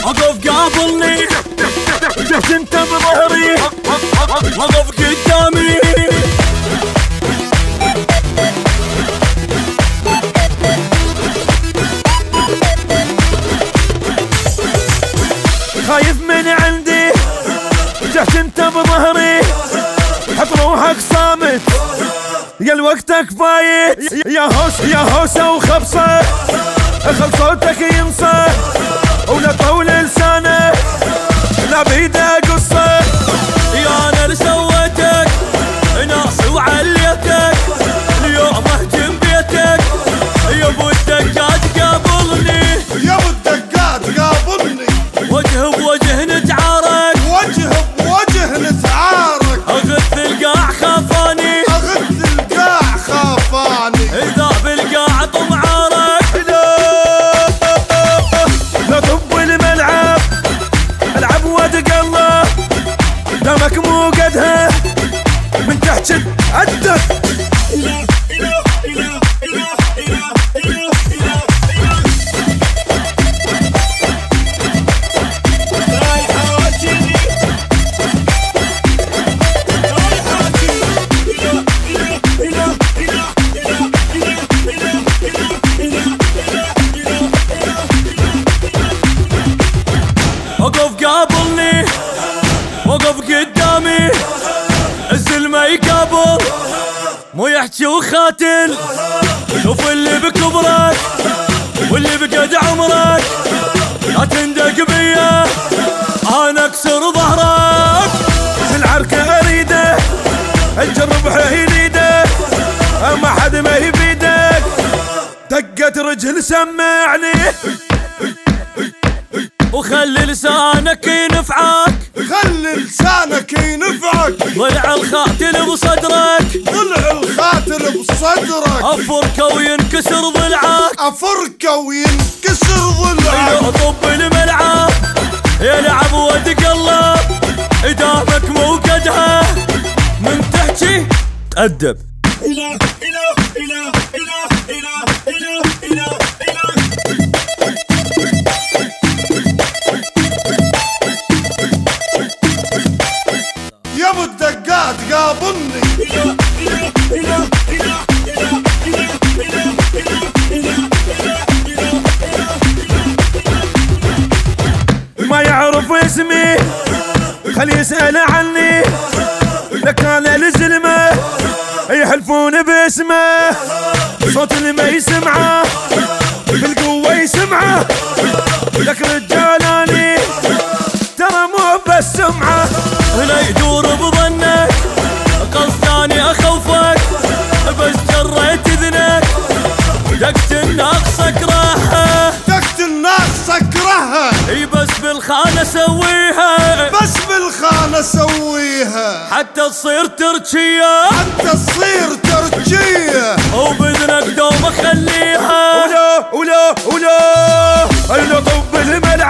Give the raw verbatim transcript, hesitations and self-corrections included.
وقف قابلني جهت انت بظهري وقف قدامي خايف من عندي جهت انت بظهري حط روحك صامت يا وقتك فايت يا هوس يا هوسه وخبصه خل صوتك ينصه ولا طول لسانه لا بيده قصه يا انا اللي سويتك ناصي وعليتك اليوم اهجم بيتك يا ابو الدقات قابلني يا ابو الدقات قابلني وجه بوجه نتعارك وجه بوجه نتعارك اغث القاع خافاني اغث القاع خافاني اذا بالقاع طمعارك لا طب الملعب العب وتقلب دمك مو قدها من تحت شد عدك وقف قابلني وقف قدامي الزلمة يقابل مو يحكي وخاتل شوف اللي بكبرك واللي بقد عمرك لا تندق بيا انا اكسر ظهرك العركة اريده الجربها يريده ما حد ما يبيدك دقة رجل سمعني وخلي لسانك ينفعك خلي لسانك ينفعك ضلع الخاتل بصدرك ضلع الخاتل بصدرك افركه وينكسر ضلعك افركه وينكسر ضلعك يطب الملعب يلعب وتقلب دامك موقدها من تحكي تأدب يا ابو الدقات قابلني ما يعرف اسمي خلي يسأل عني لك انا الزلمة يحلفون باسمه صوت اللي ما يسمعه بالقوة يسمعه لك رجالاني ترى مو بس سمعه هنا يدور بظنك قصداني اخوفك بس جريت اذنك دقت الناقص اكرهها دقت الناقص اكرهها اي بس بالخانه سويها بس بالخانه سويها حتى تصير تركيه حتى تصير تركيه وباذنك دوم اخليها ولا ولا ولا ولا طب الملعب